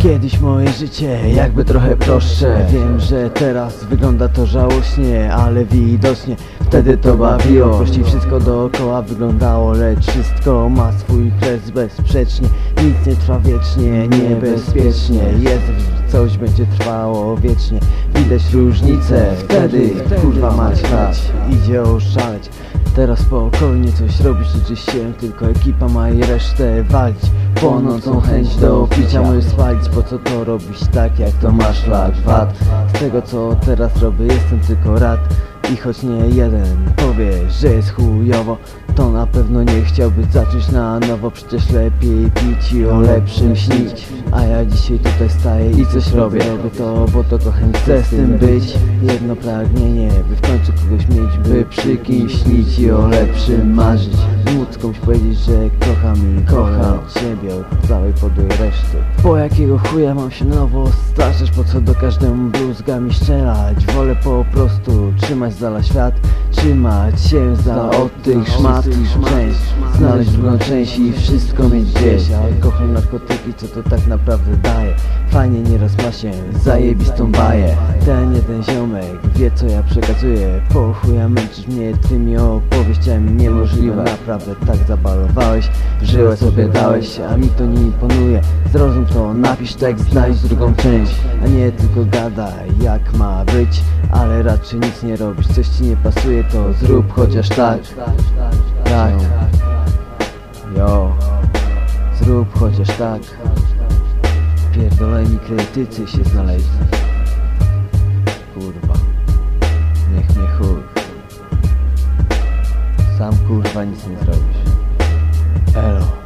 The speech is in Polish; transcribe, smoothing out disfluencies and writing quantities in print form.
Kiedyś moje życie jakby trochę prostsze. Wiem, że teraz wygląda to żałośnie, ale widocznie wtedy to bawiło. Prościej wszystko dookoła wyglądało, lecz wszystko ma swój kres bezsprzecznie. Nic nie trwa wiecznie, niebezpiecznie. Jest, że coś będzie trwało wiecznie. Widać różnicę, wtedy kurwa mać grać, idzie oszaleć. Teraz spokojnie coś robisz, liczy się tylko ekipa ma i resztę walić. Płonącą chęć do picia możesz spalić, po co to robić tak jak to masz lat wad. Z tego co teraz robię jestem tylko rad. I choć nie jeden powie, że jest chujowo, to na pewno nie chciałby zacząć na nowo. Przecież lepiej pić i o lepszym śnić. A ja dzisiaj tutaj staję i coś robię. Robię to, bo to kocham, chcę z tym być. Jedno pragnienie, by w końcu kogoś mieć, by przy kimś śnić i o lepszym marzyć. Móc komuś powiedzieć, że kocham i kocham ciebie od całej podłej reszty. Po jakiego chuja mam się nowo starzeć? Po co do każdemu bluzgami strzelać? Wolę po prostu trzymać z dala świat, trzymać się z dala od tych szmat. Część, znaleźć drugą część i wszystko mieć gdzieś. Alkohol, narkotyki, co to tak naprawdę daje? Fajnie nieraz ma się zajebistą baję. Ten jeden ziomek wie co ja przekazuję. Po chuja męczysz mnie tymi opowieściami. Niemożliwe, naprawdę tak zabalowałeś, żyłę sobie dałeś, a mi to nie imponuje. Zrozum to, napisz tekst, znajdź drugą część, a nie tylko gadaj jak ma być, ale raczej nic nie robisz. Coś ci nie pasuje, to zrób chociaż tak. Tak. Yo. Zrób chociaż tak. Pierdoleni krytycy się znaleźli. Kurwa. Niech mnie chuj. Sam kurwa nic nie zrobisz. Elo.